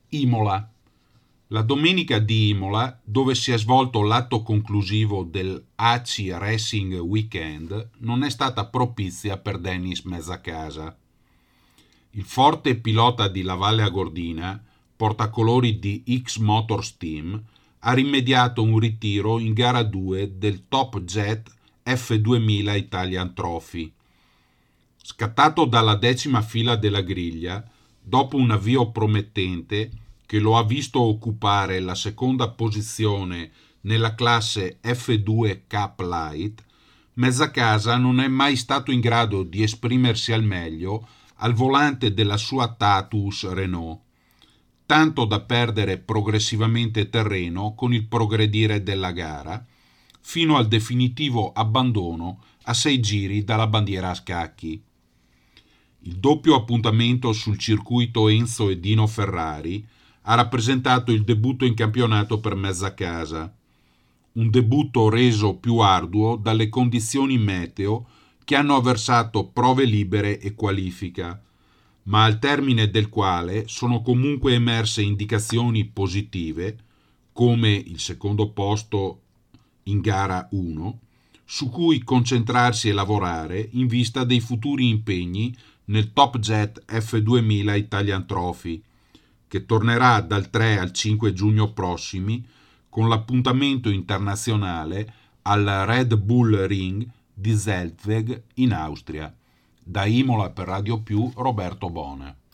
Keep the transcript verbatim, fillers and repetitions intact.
Imola. La domenica di Imola, dove si è svolto l'atto conclusivo del A C I Racing Weekend, non è stata propizia per Dennis Mezzacasa. Il forte pilota di La Valle Agordina, portacolori di X Motors Team, ha rimediato un ritiro in gara due del Top Jet F duemila Italian Trophy. Scattato dalla decima fila della griglia, dopo un avvio promettente che lo ha visto occupare la seconda posizione nella classe F due Cup Light, Mezzacasa non è mai stato in grado di esprimersi al meglio al volante della sua Tatus Renault, tanto da perdere progressivamente terreno con il progredire della gara, fino al definitivo abbandono a sei giri dalla bandiera a scacchi. Il doppio appuntamento sul circuito Enzo e Dino Ferrari ha rappresentato il debutto in campionato per Mezzacasa, un debutto reso più arduo dalle condizioni meteo che hanno avversato prove libere e qualifica, ma al termine del quale sono comunque emerse indicazioni positive, come il secondo posto in gara uno, su cui concentrarsi e lavorare in vista dei futuri impegni nel Top Jet F duemila Italian Trophy, che tornerà dal tre al cinque giugno prossimi con l'appuntamento internazionale al Red Bull Ring di Zeltweg in Austria. Da Imola per Radio Più, Roberto Bone.